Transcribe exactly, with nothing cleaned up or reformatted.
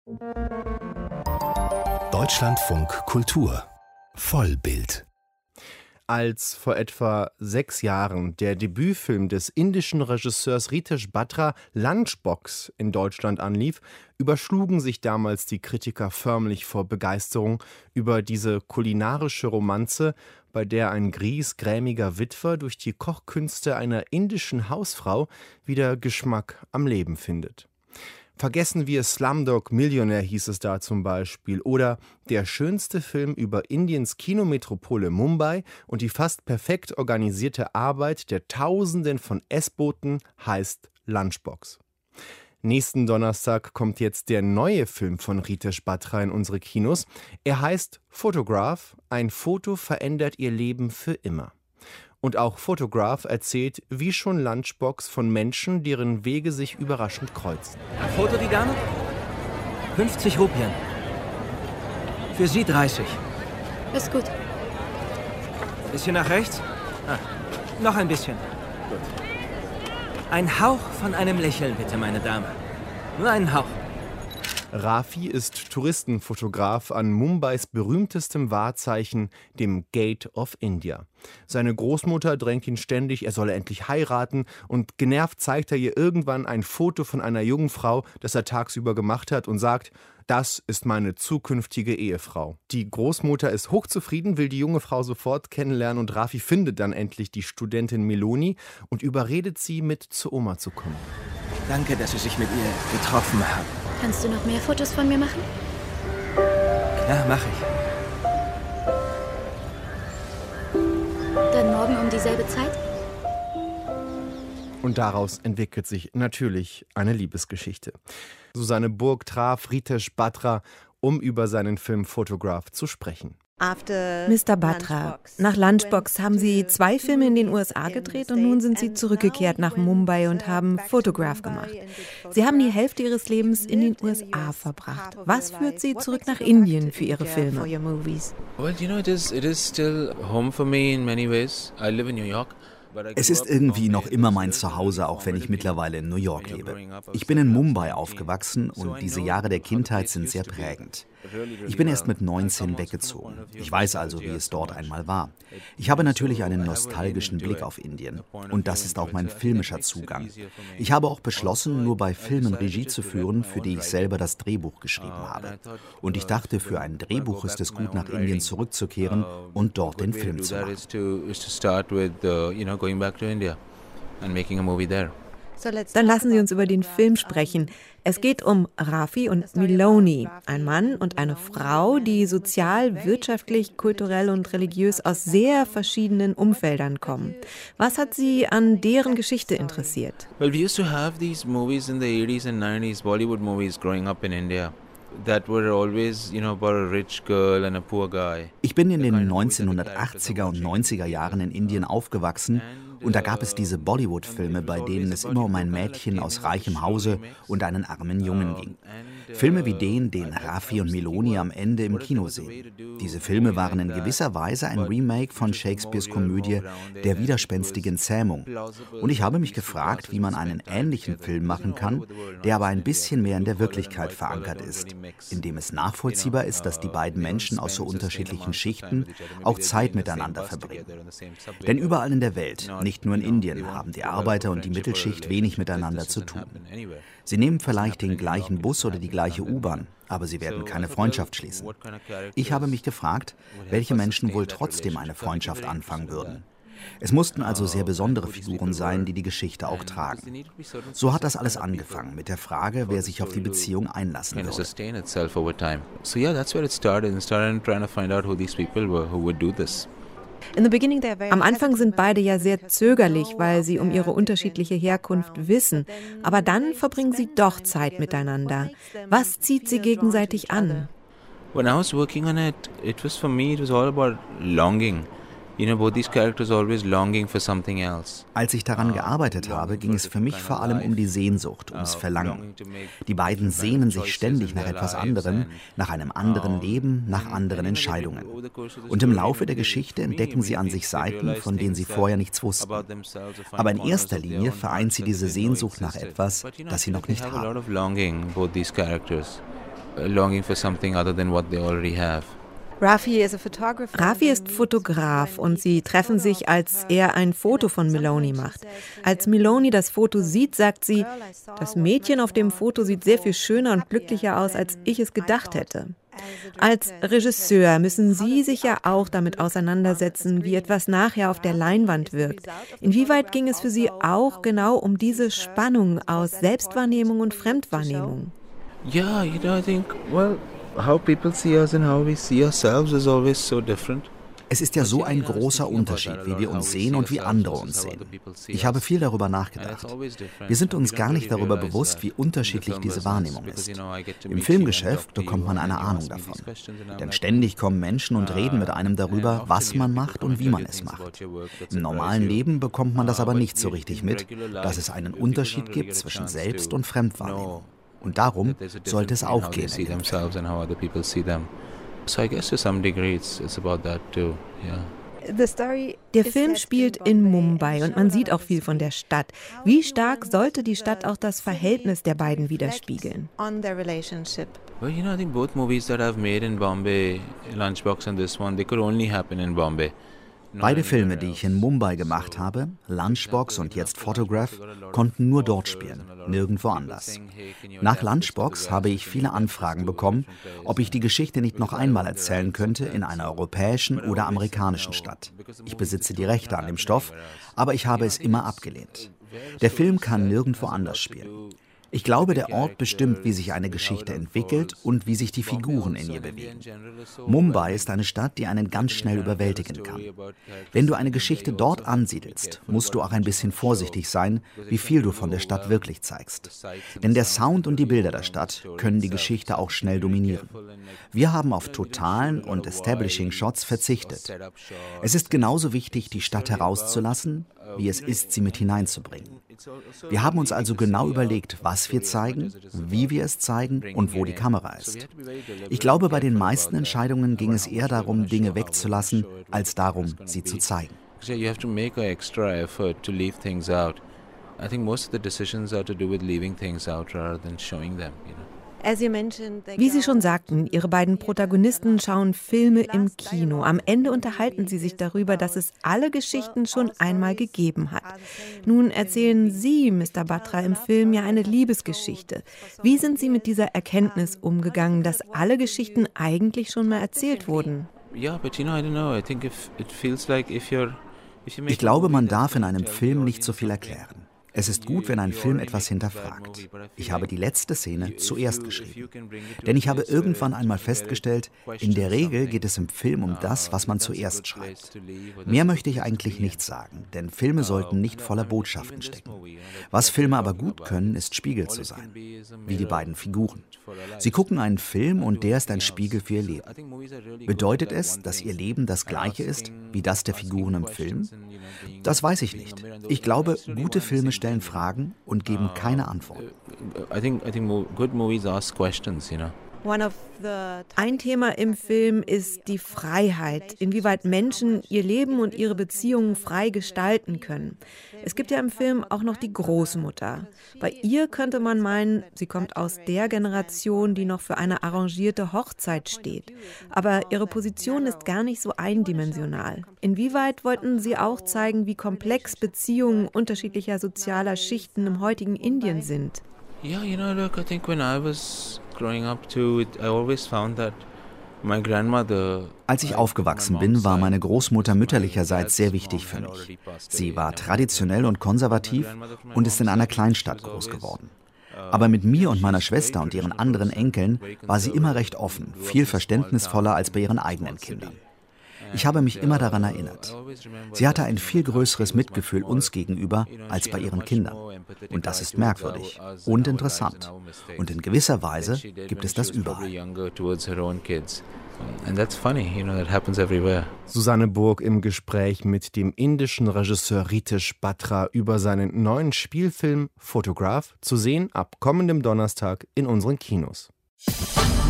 Deutschlandfunk Kultur Vollbild. Als vor etwa sechs Jahren der Debütfilm des indischen Regisseurs Ritesh Batra Lunchbox in Deutschland anlief, überschlugen sich damals die Kritiker förmlich vor Begeisterung über diese kulinarische Romanze, bei der ein griesgrämiger Witwer durch die Kochkünste einer indischen Hausfrau wieder Geschmack am Leben findet. Vergessen wir Slumdog Millionär, hieß es da zum Beispiel, oder der schönste Film über Indiens Kinometropole Mumbai und die fast perfekt organisierte Arbeit der Tausenden von Essboten heißt Lunchbox. Nächsten Donnerstag kommt jetzt der neue Film von Ritesh Batra in unsere Kinos. Er heißt Photograph, ein Foto verändert ihr Leben für immer. Und auch Photograph erzählt, wie schon Lunchbox, von Menschen, deren Wege sich überraschend kreuzen. Ein Foto, die Dame? fünfzig Rupien. Für Sie dreißig. Ist gut. Bisschen nach rechts? Ah, noch ein bisschen. Gut. Ein Hauch von einem Lächeln, bitte, meine Dame. Nur einen Hauch. Rafi ist Touristenfotograf an Mumbais berühmtestem Wahrzeichen, dem Gate of India. Seine Großmutter drängt ihn ständig, er solle endlich heiraten, und genervt zeigt er ihr irgendwann ein Foto von einer jungen Frau, das er tagsüber gemacht hat, und sagt: Das ist meine zukünftige Ehefrau. Die Großmutter ist hochzufrieden, will die junge Frau sofort kennenlernen, und Rafi findet dann endlich die Studentin Meloni und überredet sie, mit zur Oma zu kommen. Danke, dass Sie sich mit ihr getroffen haben. Kannst du noch mehr Fotos von mir machen? Klar, mach ich. Dann morgen um dieselbe Zeit? Und daraus entwickelt sich natürlich eine Liebesgeschichte. Susanne Burg traf Ritesh Batra, um über seinen Film Photograph zu sprechen. Mister Batra, nach Lunchbox haben Sie zwei Filme in den U S A gedreht und nun sind Sie zurückgekehrt nach Mumbai und haben Photograph gemacht. Sie haben die Hälfte Ihres Lebens in den U S A verbracht. Was führt Sie zurück nach Indien für Ihre Filme? Well, you know, it is it is still home for me in many ways. I live in New York. Es ist irgendwie noch immer mein Zuhause, auch wenn ich mittlerweile in New York lebe. Ich bin in Mumbai aufgewachsen und diese Jahre der Kindheit sind sehr prägend. Ich bin erst mit neunzehn weggezogen. Ich weiß also, wie es dort einmal war. Ich habe natürlich einen nostalgischen Blick auf Indien. Und das ist auch mein filmischer Zugang. Ich habe auch beschlossen, nur bei Filmen Regie zu führen, für die ich selber das Drehbuch geschrieben habe. Und ich dachte, für ein Drehbuch ist es gut, nach Indien zurückzukehren und dort den Film zu machen. Going back to India and making a movie there. Dann lassen Sie uns über den Film sprechen. Es geht um Rafi und Meloni, ein Mann und eine Frau, die sozial, wirtschaftlich, kulturell und religiös aus sehr verschiedenen Umfeldern kommen. Was hat Sie an deren Geschichte interessiert? Well, we used to have these movies in the eighties and nineties, Bollywood movies growing up in India. That were always, you know, about a rich girl and a poor guy. Ich bin in den neunzehnhundertachtziger und neunziger Jahren in Indien aufgewachsen und da gab es diese Bollywood-Filme, bei denen es immer um ein Mädchen aus reichem Hause und einen armen Jungen ging. Filme wie den, den Rafi und Meloni am Ende im Kino sehen. Diese Filme waren in gewisser Weise ein Remake von Shakespeares Komödie Der widerspenstigen Zähmung. Und ich habe mich gefragt, wie man einen ähnlichen Film machen kann, der aber ein bisschen mehr in der Wirklichkeit verankert ist, in dem es nachvollziehbar ist, dass die beiden Menschen aus so unterschiedlichen Schichten auch Zeit miteinander verbringen. Denn überall in der Welt, nicht nur in Indien, haben die Arbeiter und die Mittelschicht wenig miteinander zu tun. Sie nehmen vielleicht den gleichen Bus oder die gleiche U-Bahn, aber sie werden keine Freundschaft schließen. Ich habe mich gefragt, welche Menschen wohl trotzdem eine Freundschaft anfangen würden. Es mussten also sehr besondere Figuren sein, die die Geschichte auch tragen. So hat das alles angefangen mit der Frage, wer sich auf die Beziehung einlassen würde. Am Anfang sind beide ja sehr zögerlich, weil sie um ihre unterschiedliche Herkunft wissen. Aber dann verbringen sie doch Zeit miteinander. Was zieht sie gegenseitig an? When I was working on it, it was for me, it was all about longing. You know, both these characters always longing for something else. Als ich daran gearbeitet habe, ging es für mich vor allem um die Sehnsucht, ums Verlangen. Die beiden sehnen sich ständig nach etwas anderem, nach einem anderen Leben, nach anderen Entscheidungen. Und im Laufe der Geschichte entdecken sie an sich Seiten, von denen sie vorher nichts wussten. Aber in erster Linie vereint sie diese Sehnsucht nach etwas, das sie noch nicht haben. longing for something other than what they already have. Rafi ist Fotograf und sie treffen sich, als er ein Foto von Meloni macht. Als Meloni das Foto sieht, sagt sie, das Mädchen auf dem Foto sieht sehr viel schöner und glücklicher aus, als ich es gedacht hätte. Als Regisseur müssen Sie sich ja auch damit auseinandersetzen, wie etwas nachher auf der Leinwand wirkt. Inwieweit ging es für Sie auch genau um diese Spannung aus Selbstwahrnehmung und Fremdwahrnehmung? Yeah, you know, I think, well, how people see us and how we see ourselves is always so different. Es ist ja so ein großer Unterschied, wie wir uns sehen und wie andere uns sehen. Ich habe viel darüber nachgedacht. Wir sind uns gar nicht darüber bewusst, wie unterschiedlich diese Wahrnehmung ist. Im Filmgeschäft bekommt man eine Ahnung davon. Denn ständig kommen Menschen und reden mit einem darüber, was man macht und wie man es macht. Im normalen Leben bekommt man das aber nicht so richtig mit, dass es einen Unterschied gibt zwischen Selbst- und Fremdwahrnehmung. Und darum sollte es auch gehen. So I guess to some degree it's, it's about that too, yeah. Der Film spielt in Mumbai und man sieht auch viel von der Stadt. Wie stark sollte die Stadt auch das Verhältnis der beiden widerspiegeln? Well, you know, I think both movies that I've made in Bombay, Lunchbox and this one, they could only happen in Bombay. Beide Filme, die ich in Mumbai gemacht habe, Lunchbox und jetzt Photograph, konnten nur dort spielen, nirgendwo anders. Nach Lunchbox habe ich viele Anfragen bekommen, ob ich die Geschichte nicht noch einmal erzählen könnte in einer europäischen oder amerikanischen Stadt. Ich besitze die Rechte an dem Stoff, aber ich habe es immer abgelehnt. Der Film kann nirgendwo anders spielen. Ich glaube, der Ort bestimmt, wie sich eine Geschichte entwickelt und wie sich die Figuren in ihr bewegen. Mumbai ist eine Stadt, die einen ganz schnell überwältigen kann. Wenn du eine Geschichte dort ansiedelst, musst du auch ein bisschen vorsichtig sein, wie viel du von der Stadt wirklich zeigst. Denn der Sound und die Bilder der Stadt können die Geschichte auch schnell dominieren. Wir haben auf totalen und Establishing Shots verzichtet. Es ist genauso wichtig, die Stadt herauszulassen, wie es ist, sie mit hineinzubringen. Wir haben uns also genau überlegt, was wir zeigen, wie wir es zeigen und wo die Kamera ist. Ich glaube, bei den meisten Entscheidungen ging es eher darum, Dinge wegzulassen, als darum, sie zu zeigen. You have to make an extra effort to leave things out. I think most of the decisions are to do with leaving things out rather than showing them, you know. Wie Sie schon sagten, Ihre beiden Protagonisten schauen Filme im Kino. Am Ende unterhalten sie sich darüber, dass es alle Geschichten schon einmal gegeben hat. Nun erzählen Sie, Mister Batra, im Film ja eine Liebesgeschichte. Wie sind Sie mit dieser Erkenntnis umgegangen, dass alle Geschichten eigentlich schon mal erzählt wurden? Ich glaube, man darf in einem Film nicht so viel erklären. Es ist gut, wenn ein Film etwas hinterfragt. Ich habe die letzte Szene zuerst geschrieben. Denn ich habe irgendwann einmal festgestellt, in der Regel geht es im Film um das, was man zuerst schreibt. Mehr möchte ich eigentlich nicht sagen, denn Filme sollten nicht voller Botschaften stecken. Was Filme aber gut können, ist Spiegel zu sein, wie die beiden Figuren. Sie gucken einen Film und der ist ein Spiegel für ihr Leben. Bedeutet es, dass ihr Leben das gleiche ist wie das der Figuren im Film? Das weiß ich nicht. Ich glaube, gute Filme stellen Fragen und geben keine Antwort. I think, I think good movies ask questions, you know. Ein Thema im Film ist die Freiheit, inwieweit Menschen ihr Leben und ihre Beziehungen frei gestalten können. Es gibt ja im Film auch noch die Großmutter. Bei ihr könnte man meinen, sie kommt aus der Generation, die noch für eine arrangierte Hochzeit steht. Aber ihre Position ist gar nicht so eindimensional. Inwieweit wollten Sie auch zeigen, wie komplex Beziehungen unterschiedlicher sozialer Schichten im heutigen Indien sind? Yeah, you know, look, I think when I was growing up too, I always found that my grandmother. Als ich aufgewachsen bin, war meine Großmutter mütterlicherseits sehr wichtig für mich. Sie war traditionell und konservativ und ist in einer Kleinstadt groß geworden. Aber mit mir und meiner Schwester und ihren anderen Enkeln war sie immer recht offen, viel verständnisvoller als bei ihren eigenen Kindern. Ich habe mich immer daran erinnert. Sie hatte ein viel größeres Mitgefühl uns gegenüber als bei ihren Kindern. Und das ist merkwürdig und interessant. Und in gewisser Weise gibt es das überall. Susanne Burg im Gespräch mit dem indischen Regisseur Ritesh Batra über seinen neuen Spielfilm Photograph, zu sehen ab kommendem Donnerstag in unseren Kinos.